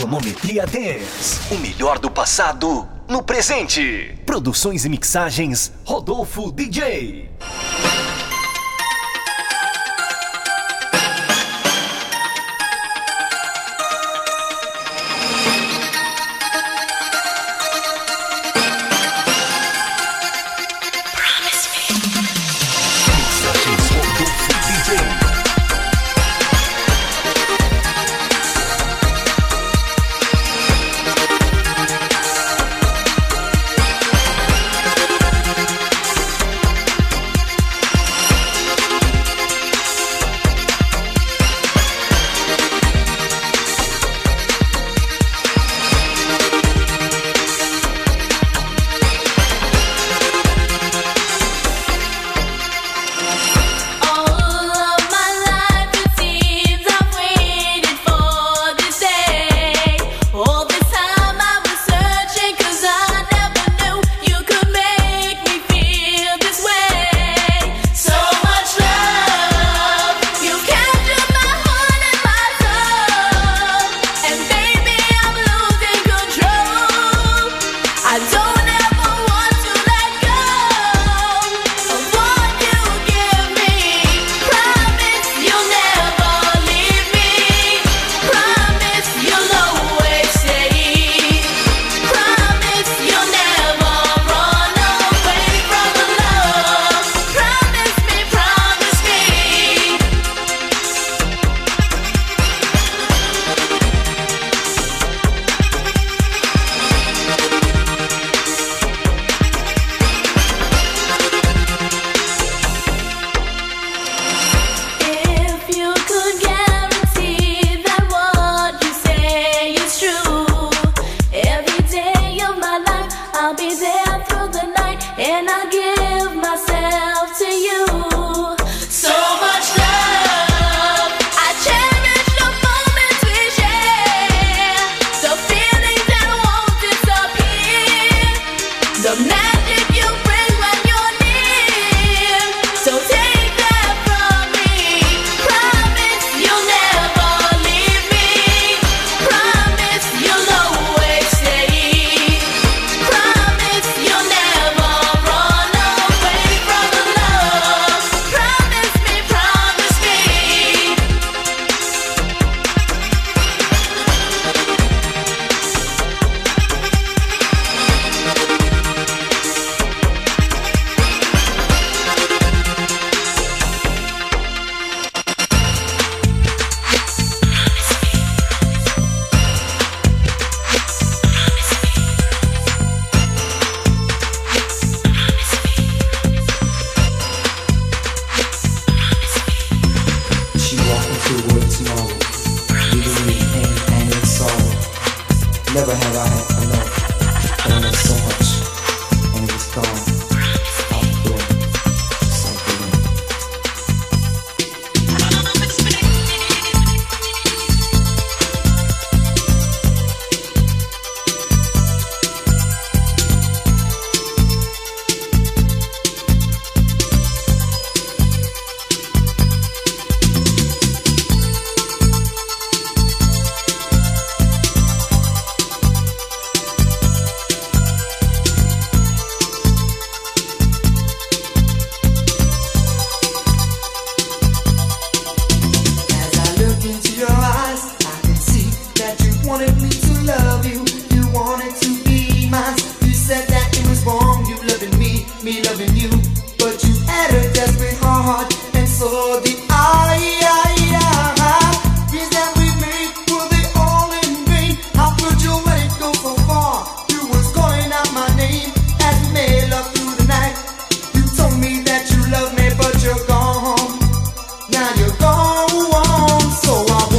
Cronometria Dance. O melhor do passado no presente. Produções e mixagens Rodolfo DJ.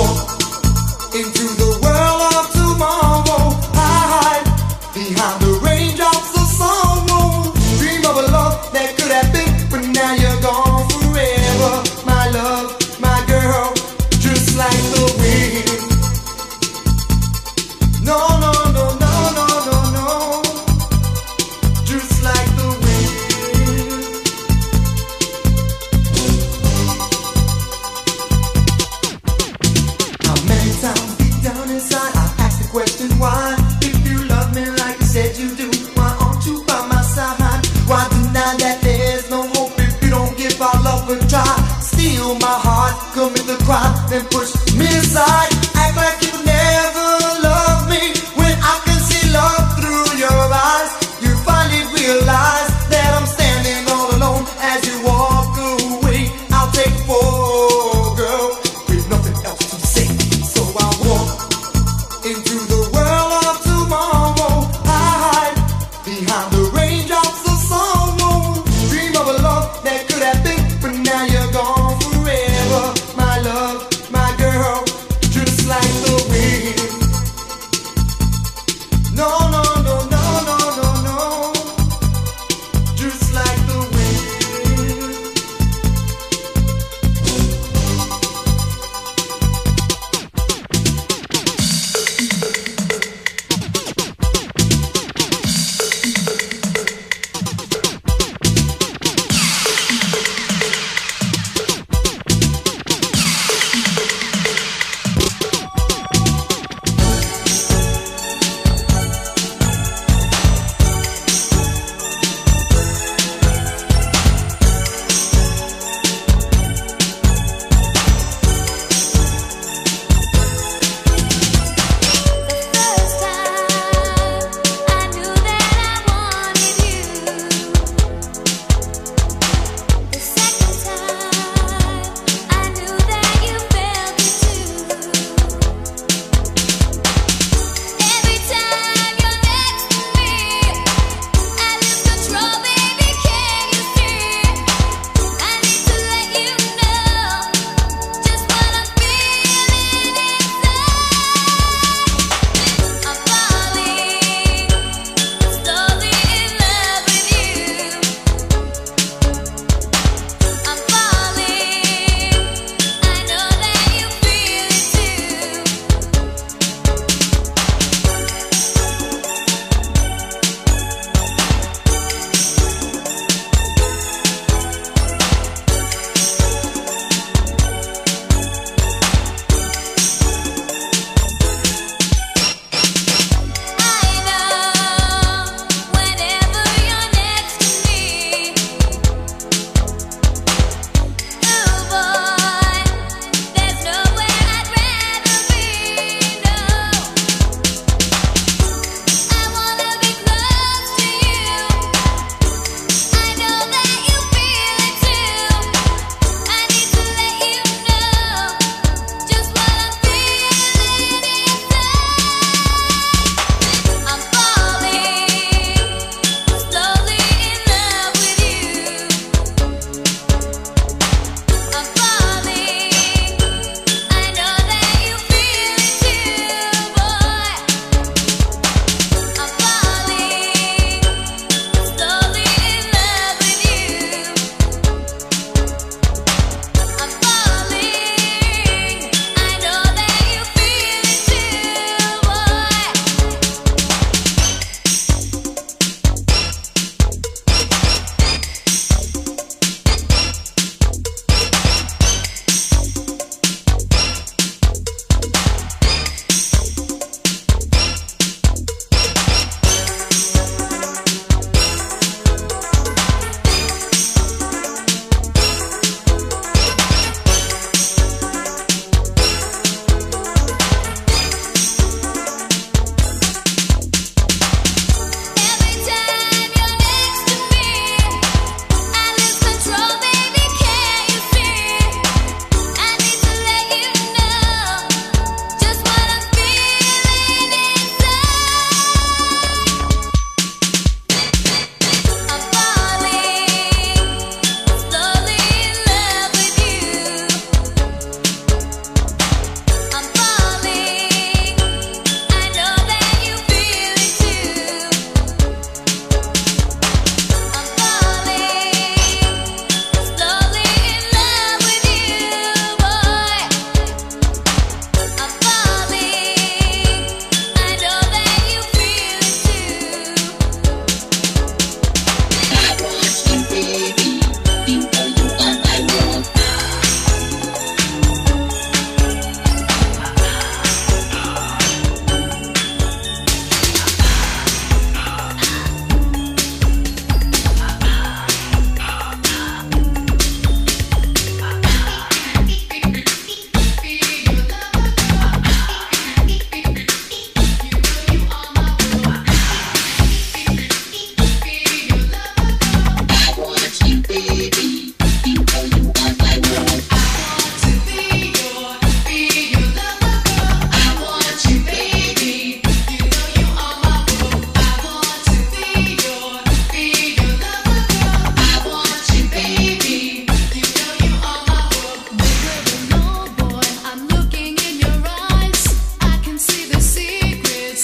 Into the world of tomorrow, I hide behind the rain. question why. If you love me like you said you do, why aren't you by my side? Why deny that there's no hope if you don't give our love a try? Steal my heart, commit the crime, then push me aside. Act like you never loved me when I can see love through your eyes. You finally realize that I'm standing all alone as you walk away. I'll take four, girl, with nothing else to say. So I walk into the world of tomorrow. I hide behind the raindrops of sorrow. Dream of a love that could have been, but now you're gone forever. My love, my girl, je ne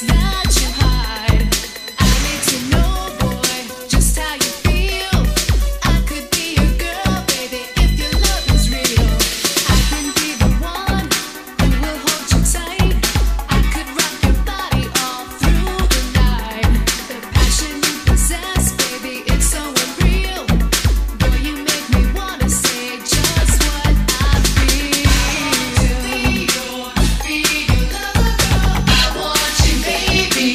Baby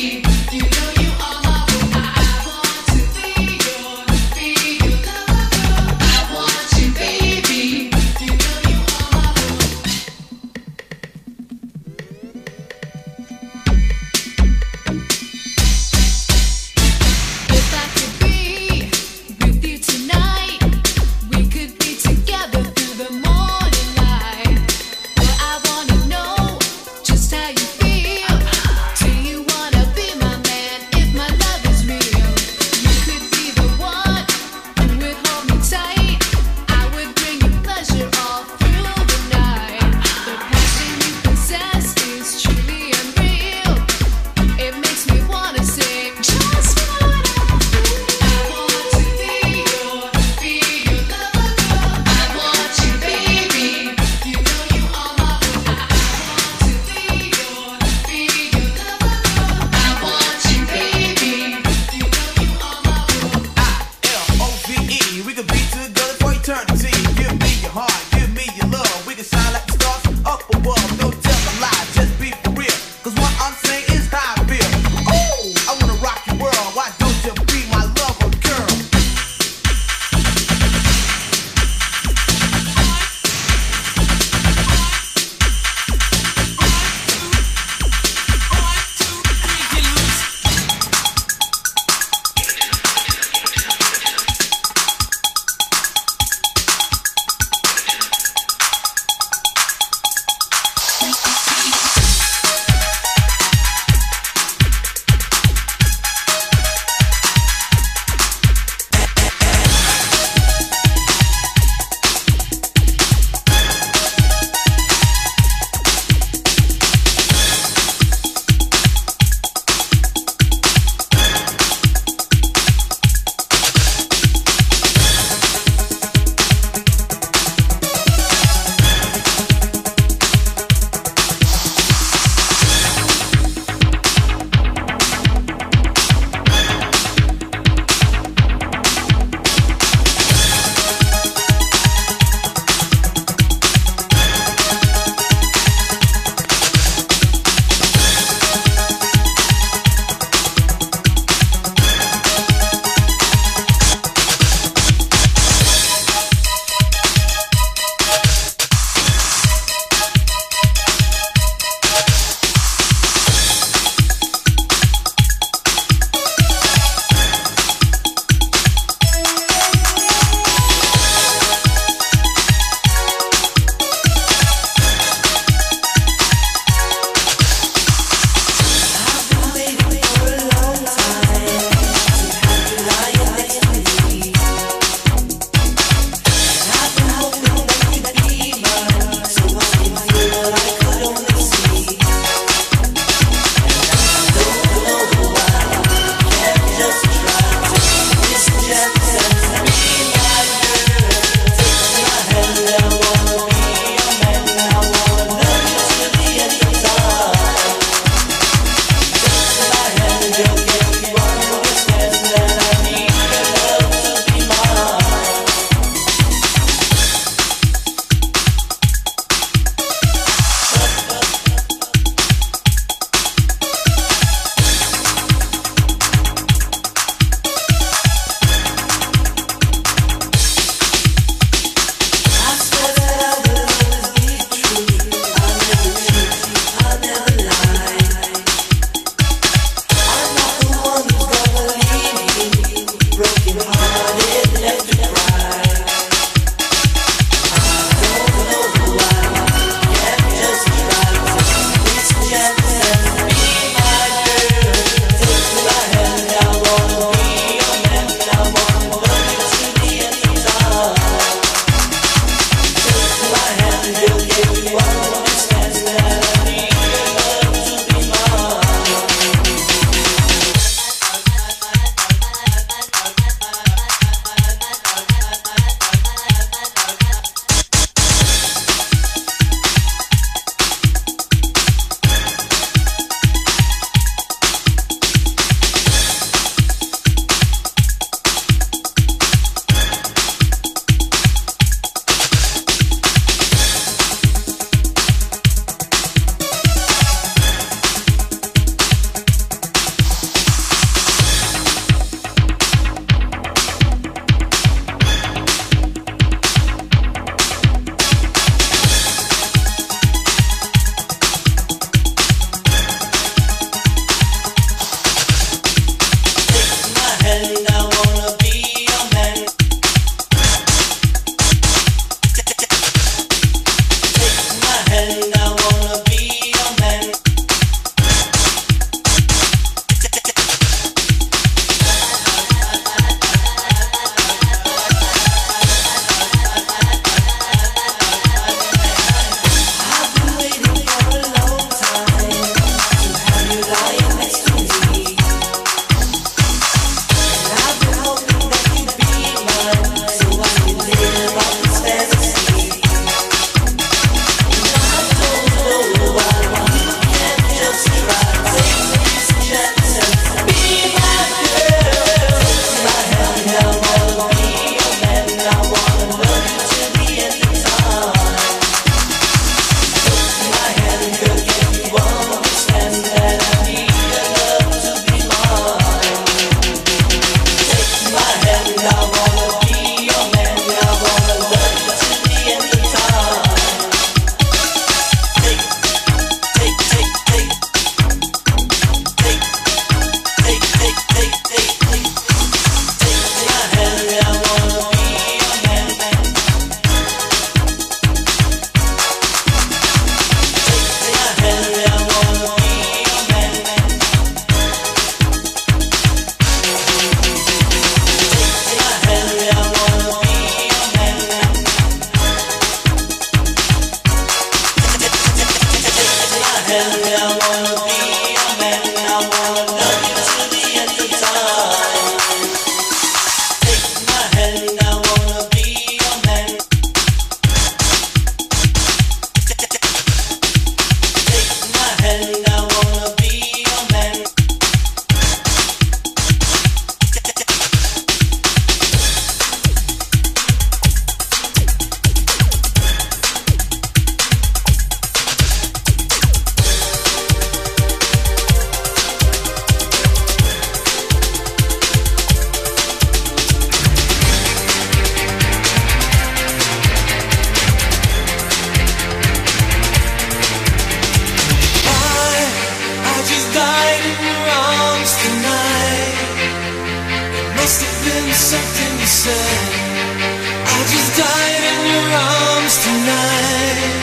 in your arms tonight. It must have been something you said. I just died in your arms tonight.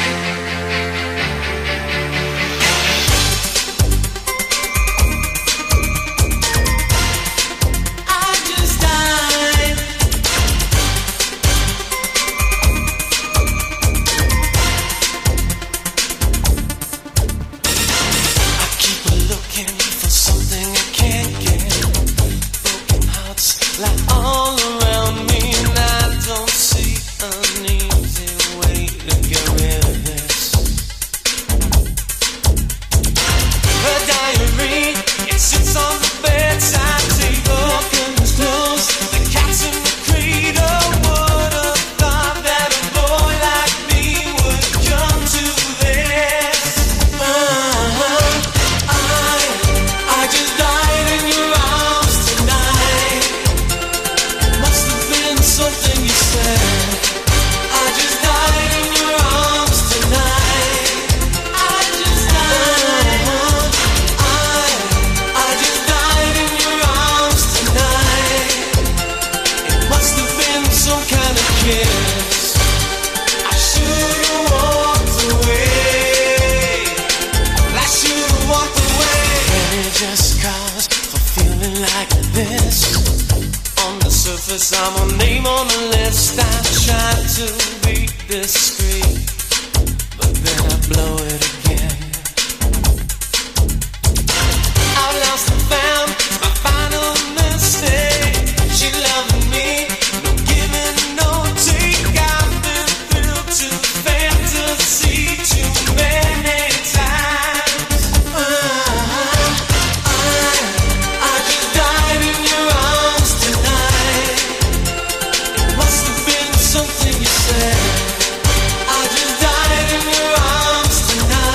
I'm a name on the list. I tried to be discreet, but then I blow it again. I've lost and found my final mistake. She loving me, no giving, no take. I've been thrilled to fantasy too many times. I just died in your arms tonight. Must have been something you said. I just died in your arms tonight.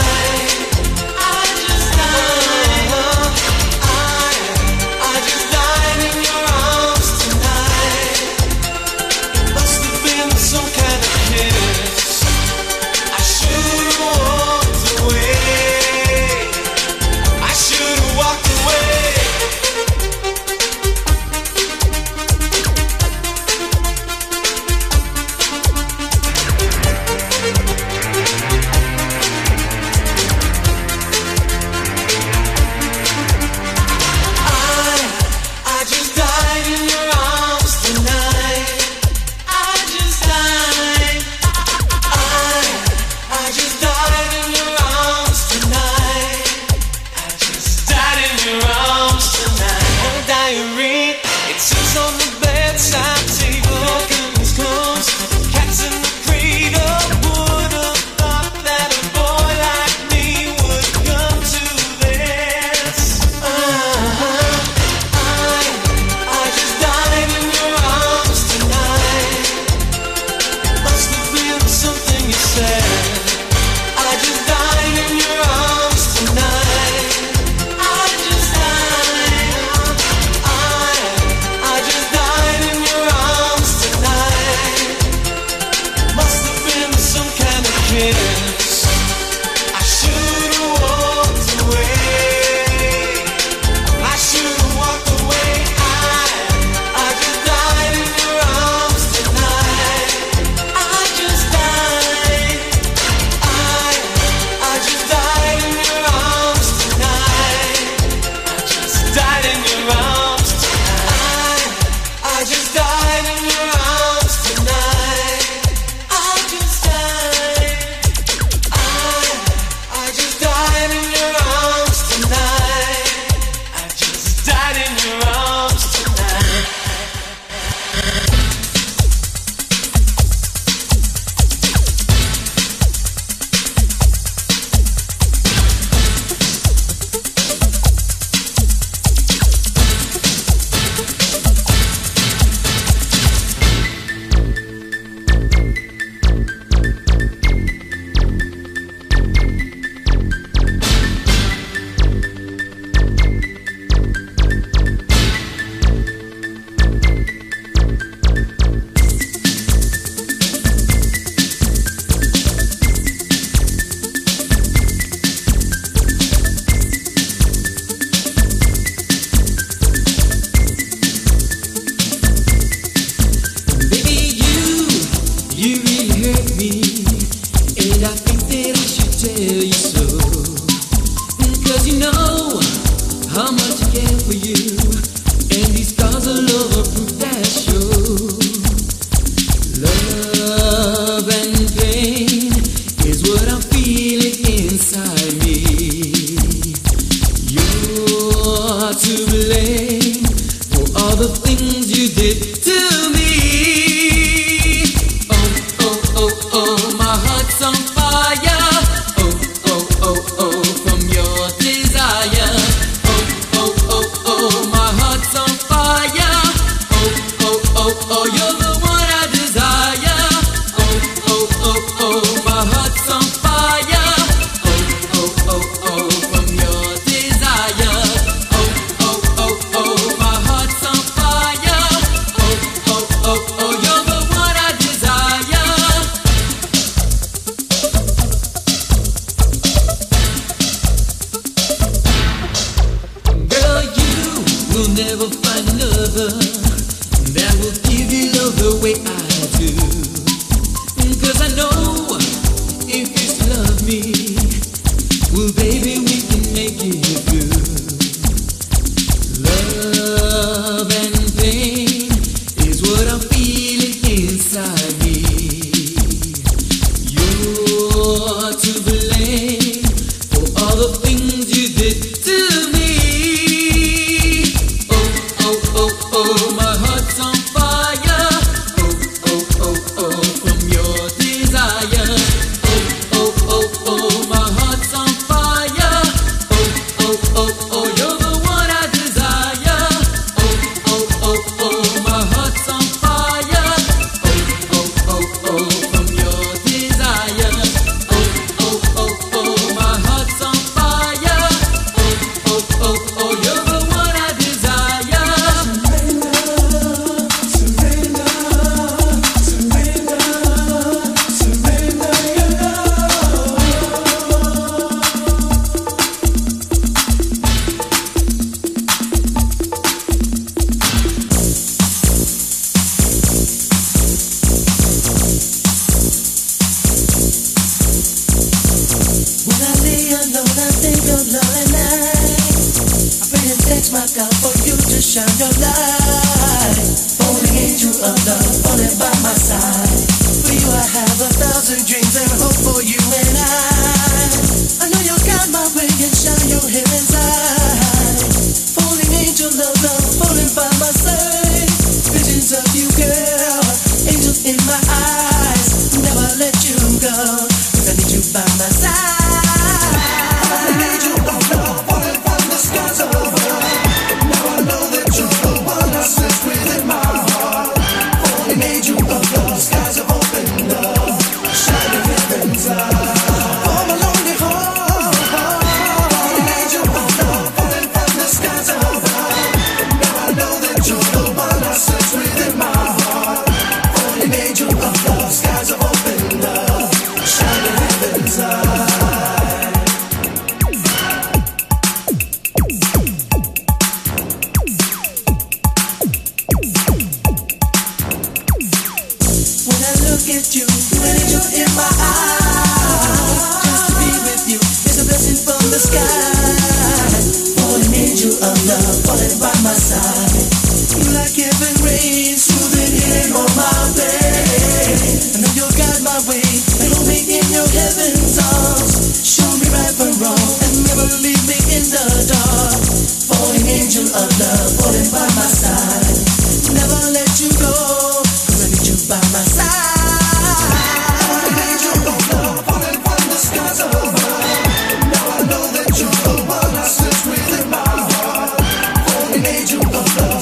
Angel of love.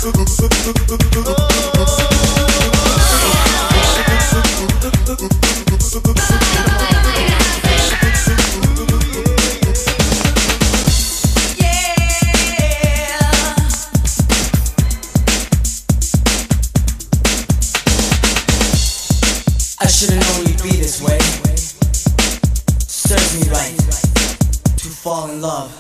I should've known you'd be this way. Serves me right to fall in love.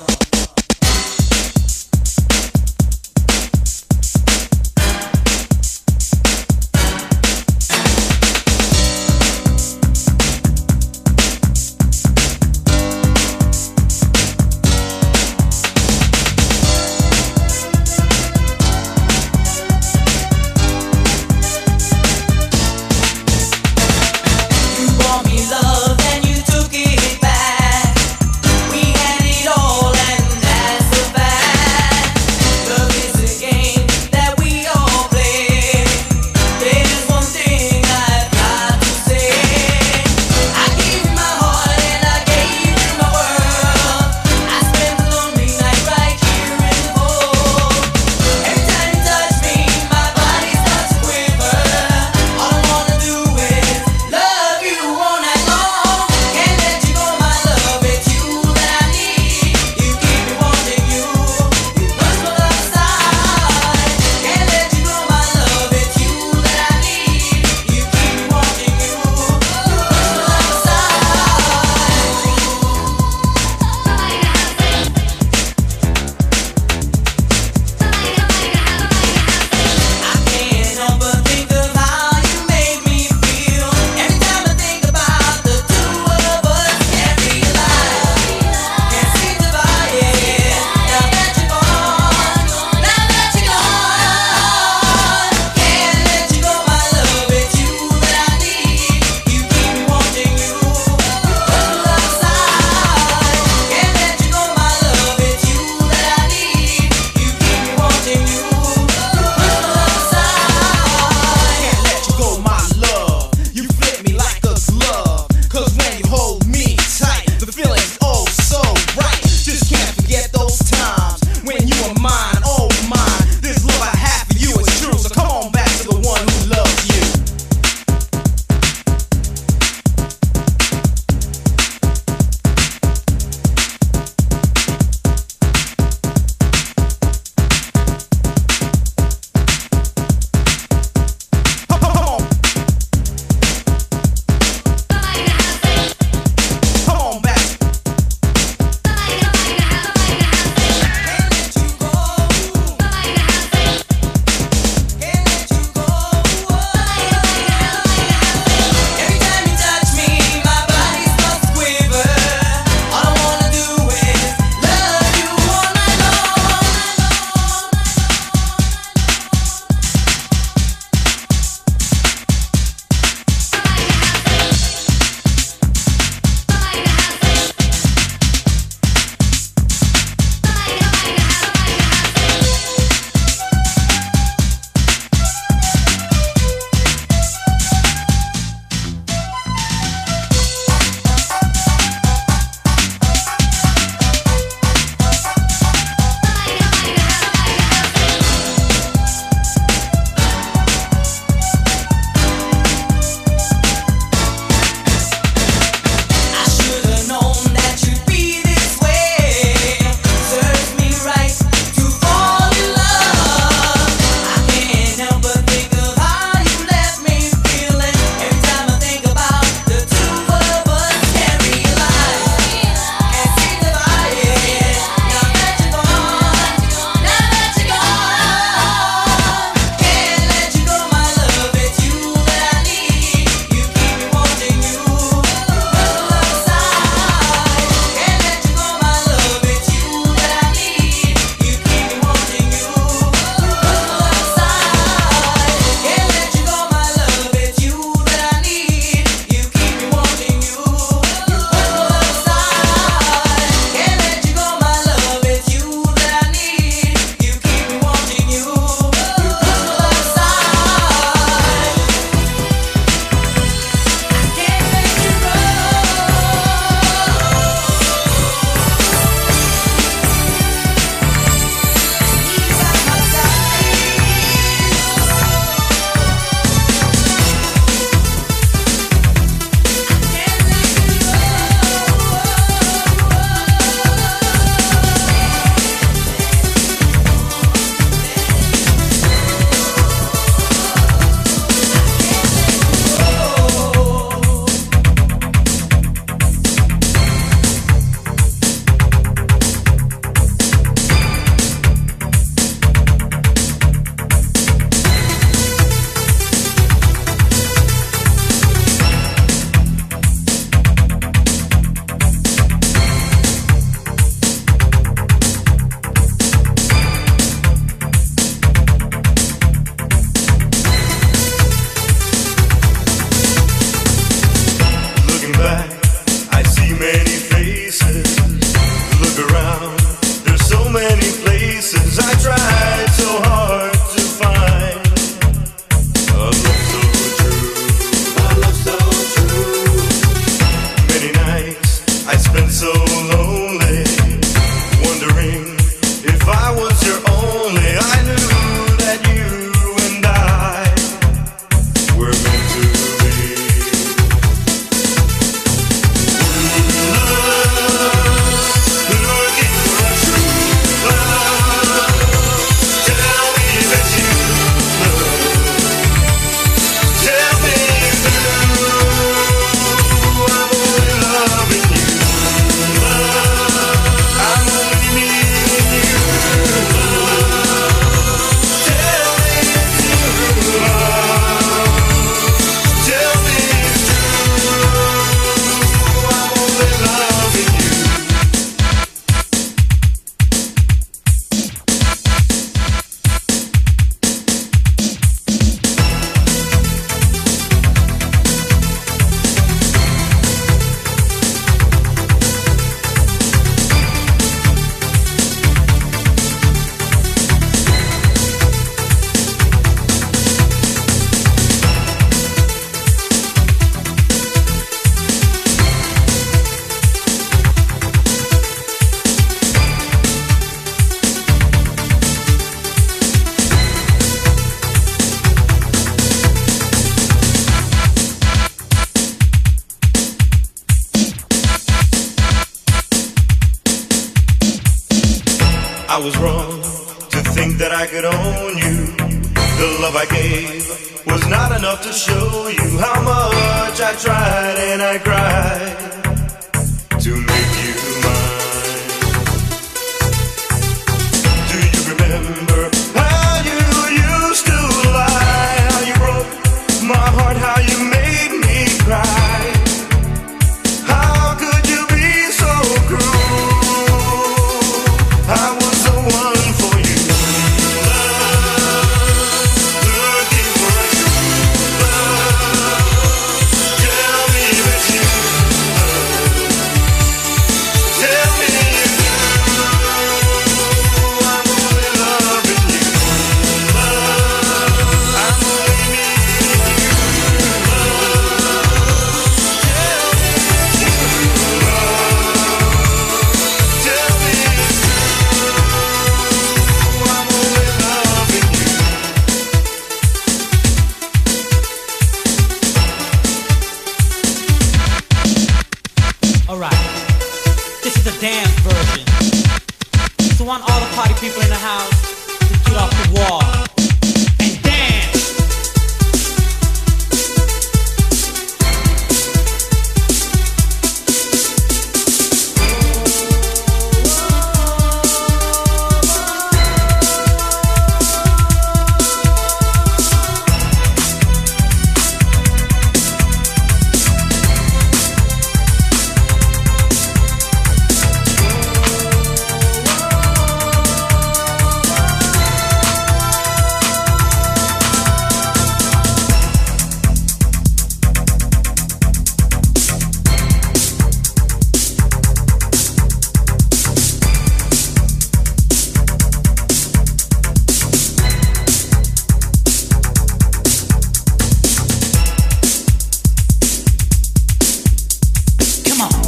was wrong to think that I could own you. The love I gave was not enough to show you how much I tried and I cried to make you mine. Do you remember how you used to lie? How you broke my heart, how you made me cry. How could you be so cruel? I was the one for you. Looking for a true love. Tell me that you love. Tell me you do. I'm only loving you. Love. I'm only needing you. Love. Tell me you love. Tell me it's true. I'm only loving you. Alright, this is a dance version. So I want all the party people in the house to get off the wall and dance. Come on.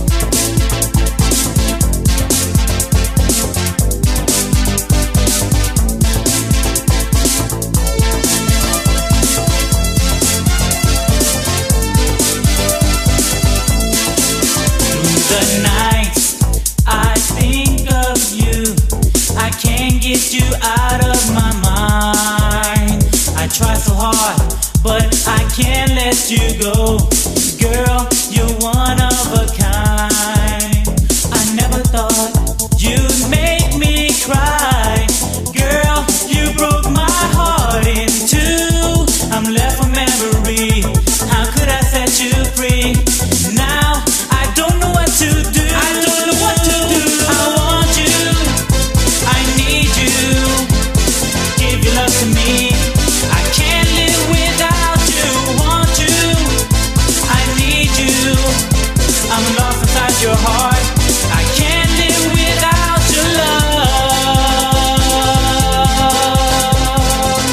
Through the nights, I think of you. I can't get you out of my mind. I try so hard, but I can't let you go. Girl, you're one of a kind. I never thought you'd make me cry. Girl, you broke my heart in two. I'm left with memory. How could I set you free? Now I don't know what to do. I don't know what to do. I want you. I need you. Give your love to me. I can't live without you. Want you. I need you. I'm lost inside your heart. I can't live without your love.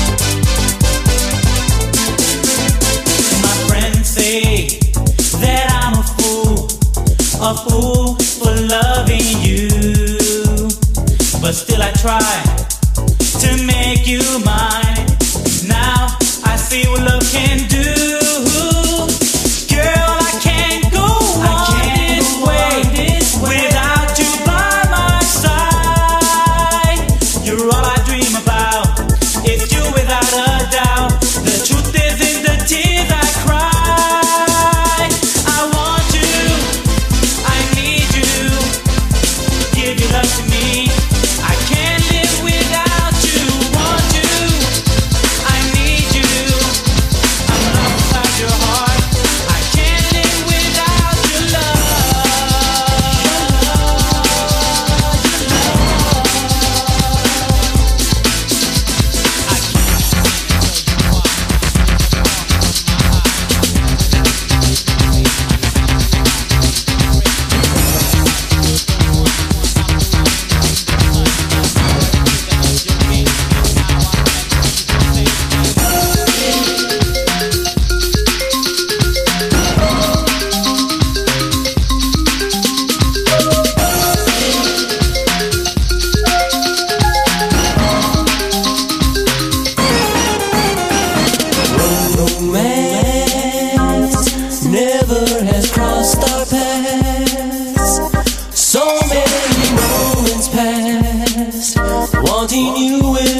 My friends say that I'm a fool for loving you. But still I try to make you mine. Now I see what love can do. Girl, I can't go on this way without you by my side. You're all I dream about. It's you without a doubt. The truth is in the tears I cry. I want you. I need you. Give your love to me. I can't live without you. Want you.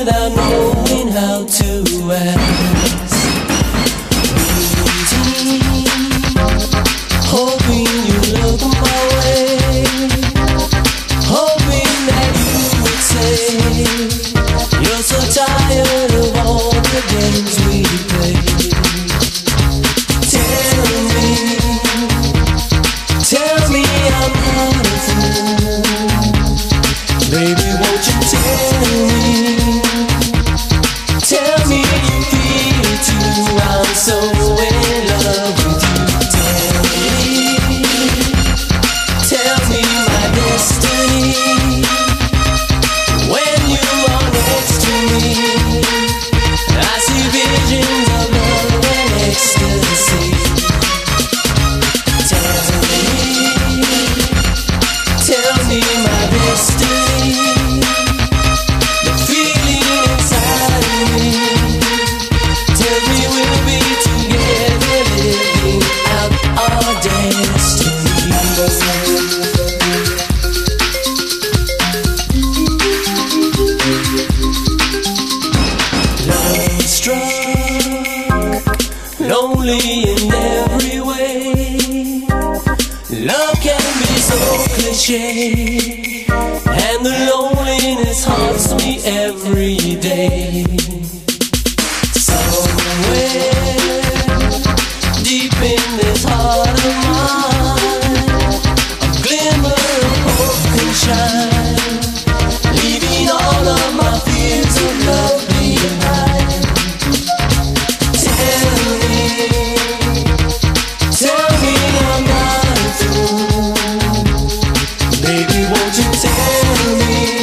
without knowing how to ask. Hoping you look my way, hoping that you would say you're so tired of all the games we play. Tell me I'm not a fool. Baby, won't you tell me you feel it too. I'm so in love with you. Tell me my destiny. When you are next to me, I see visions of love and ecstasy. Tell me my destiny, the feeling inside of me. Tell me we'll be together, living out our destiny. Love struck, lonely in every way. Love can be so cliche, and the loneliness haunts me every day. Somewhere deep in this heart of mine, a glimmer of hope can shine, leaving all of my fears of love behind. Tell me I'm not a fool. Baby, won't you tell me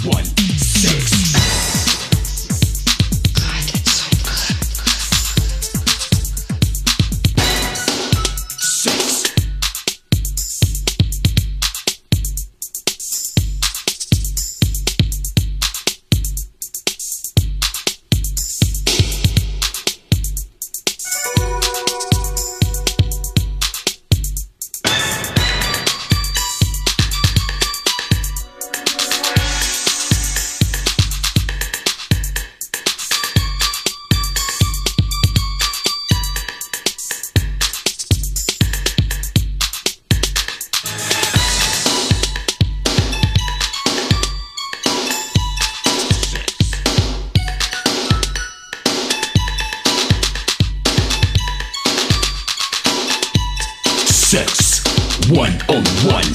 Sex 101.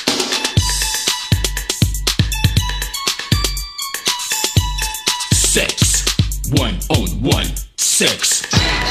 Sex 101. Sex.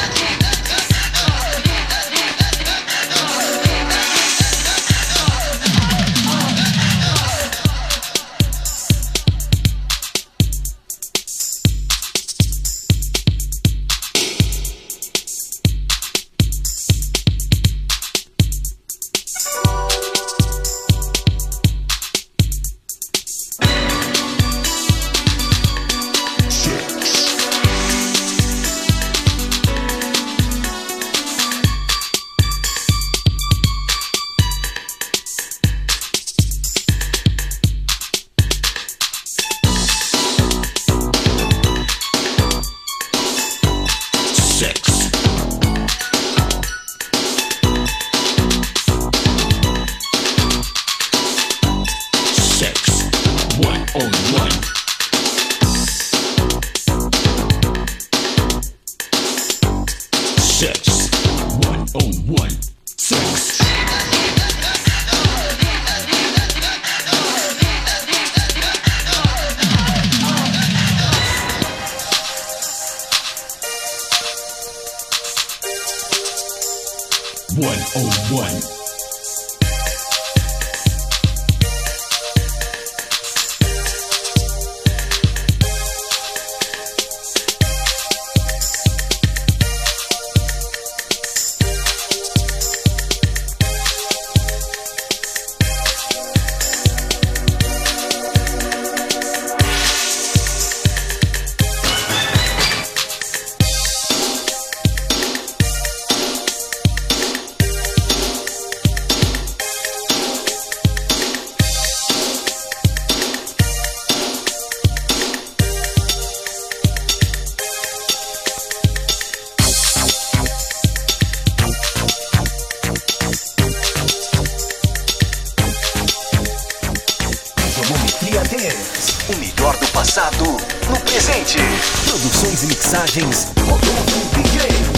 O melhor do passado no presente. Produções e mixagens Rodolfo DJ.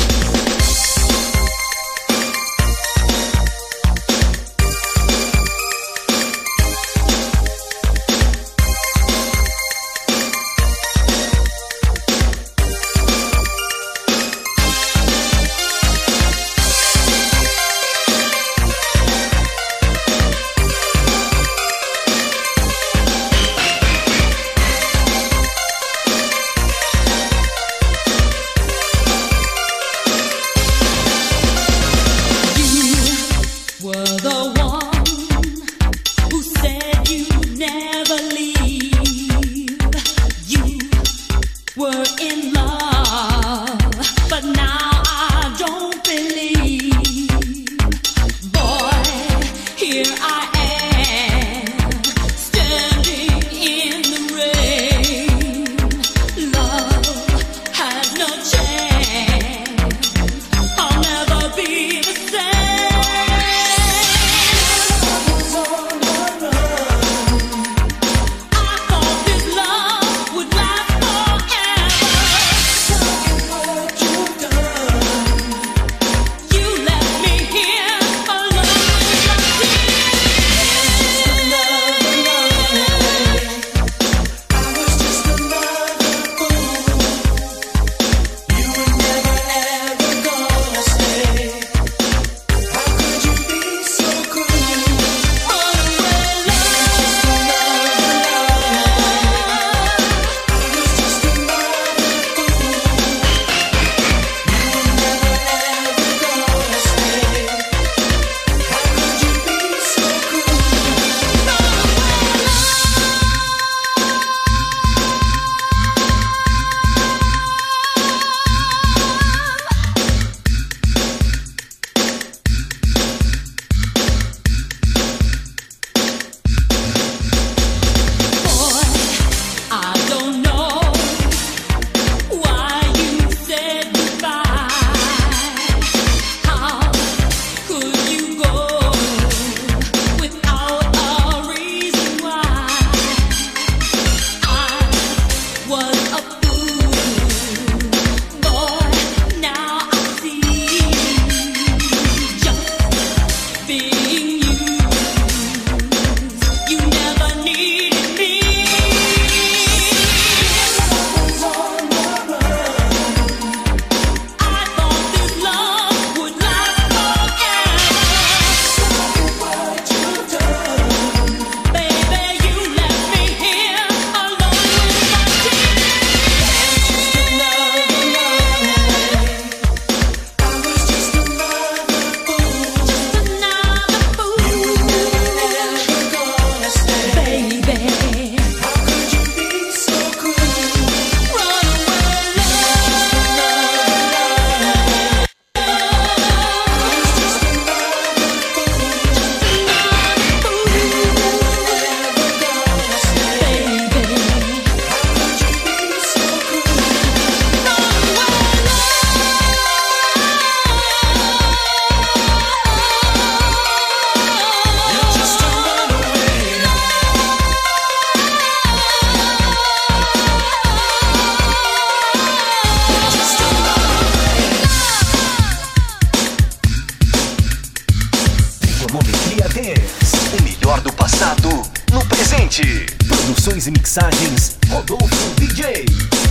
presente. Produções e mixagens Rodolfo DJ.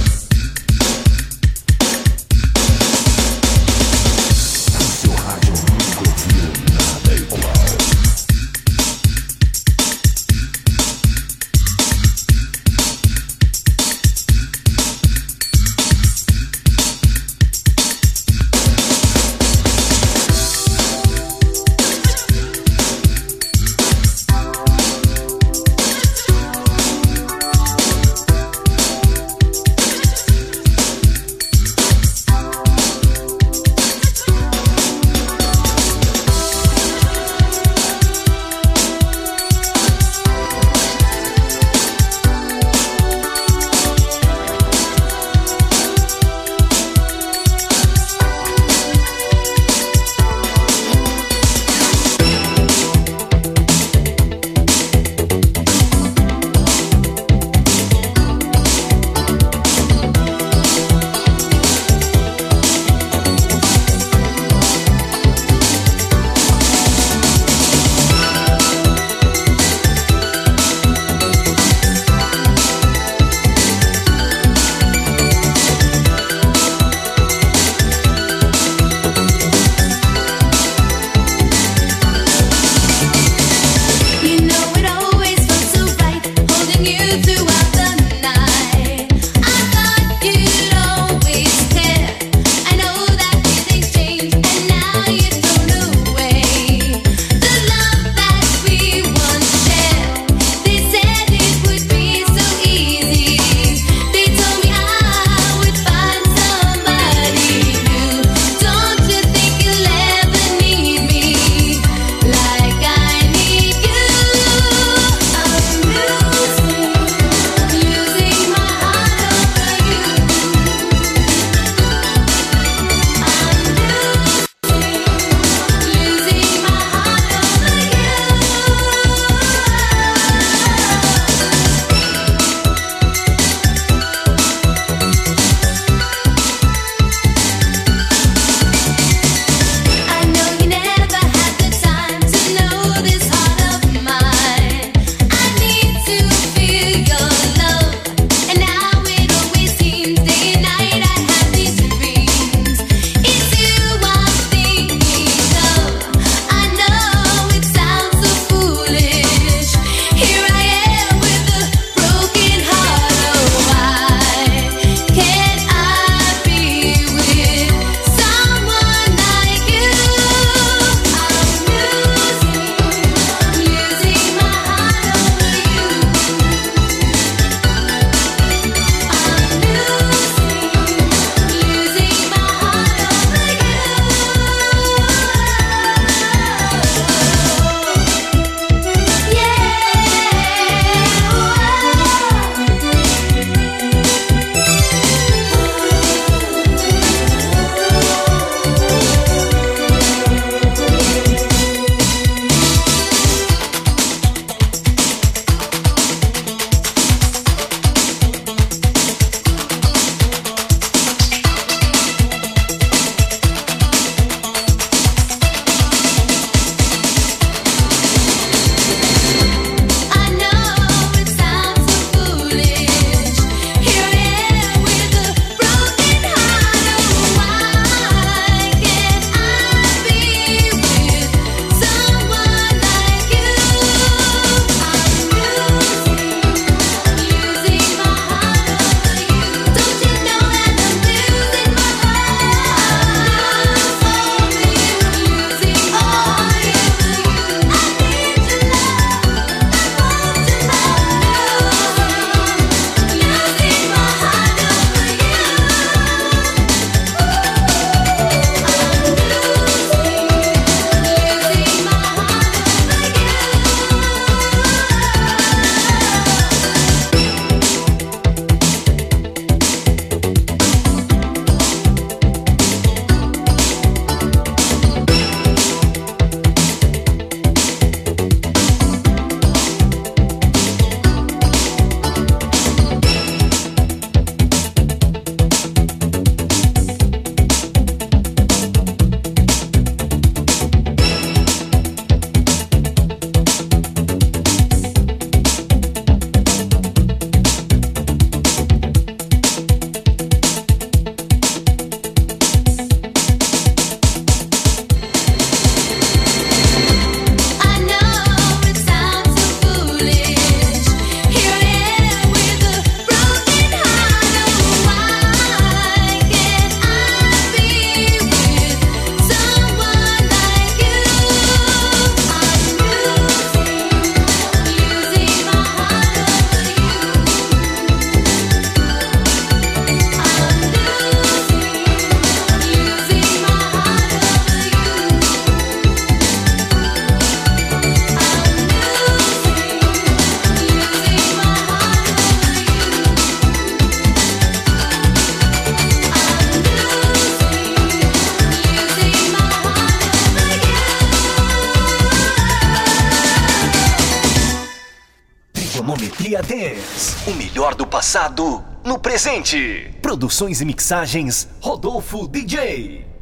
Seu rádio nunca ouviu nada igual. Cronometria Dance. O melhor do passado no presente. Produções e mixagens Rodolfo DJ.